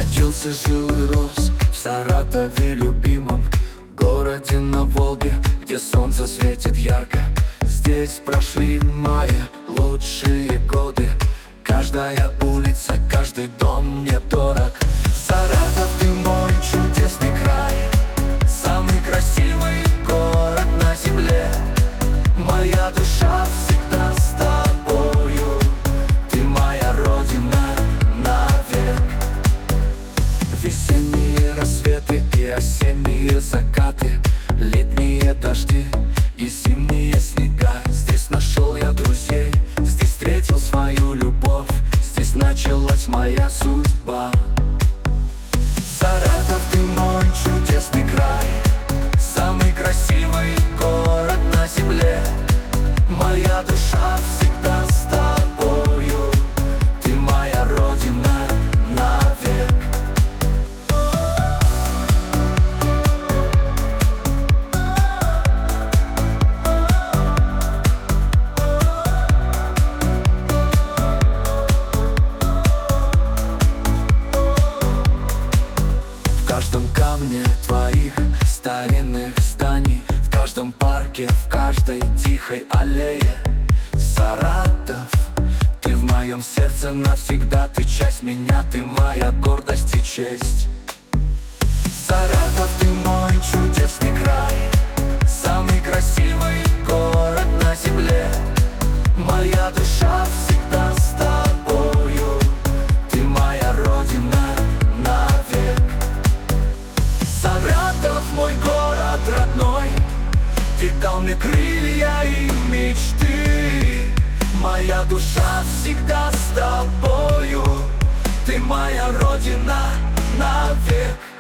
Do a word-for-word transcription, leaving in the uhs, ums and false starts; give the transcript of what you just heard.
Родился, жил и рос в Саратове любимом, городе на Волге, где солнце светит ярко. Здесь прошли мои лучшие годы. Каждая улица, каждый дом мне дорог. Саратов, ты мой чудесный край, самый красивый город на земле. Моя душа всегда с тобою, ты моя родина навек. Весенние рассветы и осенние закаты, летние дожди и зимние снега. Здесь нашел я друзей, здесь встретил свою любовь, здесь началась моя судьба. Саратов, ты мой чудесный край, самый красивый город на земле. Моя душа всегда с тобою, ты моя родина навек. В каждом камне твоих старинных зданий, в каждом парке, в каждой тихой аллее. Саратов, ты в моем сердце навсегда, ты часть меня, ты моя гордость и честь. Саратов, ты мой чудесный край, самый красивый город на земле. Моя душа всегда с тобою, ты моя родина навек. Саратов, мой город родной, ты дал мне крылья и мечты. Моя душа всегда с тобою, ты моя родина навек.